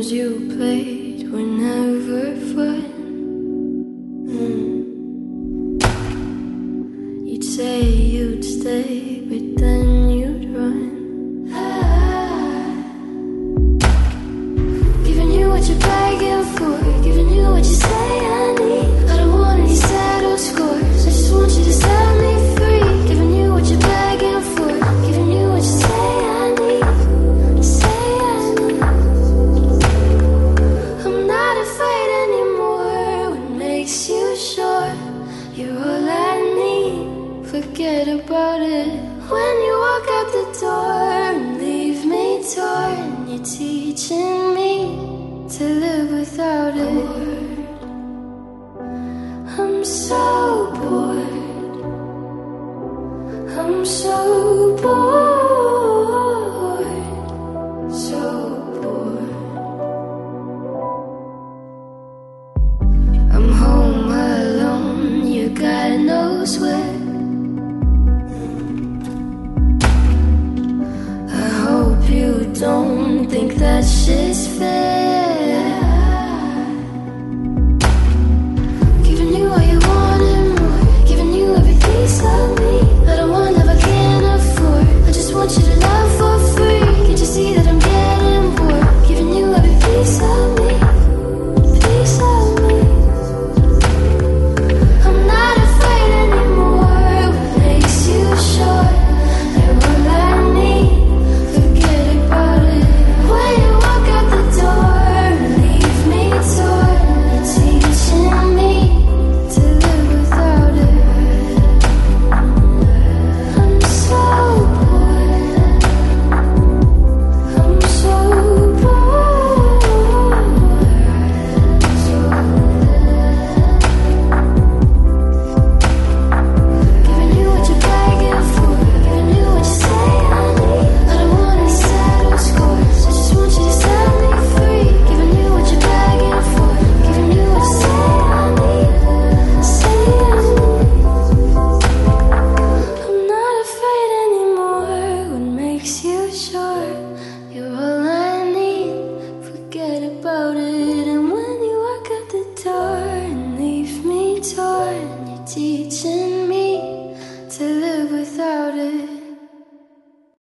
you played were never fun. You'd say you'd stay, but then you'd run. Giving you what you're begging for, giving you what you say I need. I don't want any settled scores, I just want you to set me free. Giving you what you're begging for, giving you what you say I need. Say I need. I'm not afraid anymore. What makes you sure you're all I need? Forget about it. When you walk out the door and leave me torn, you're teaching me to live without it. I'm so bored. I'm so bored. So bored. I'm home alone, you God knows where. I hope you don't think that shit's fair.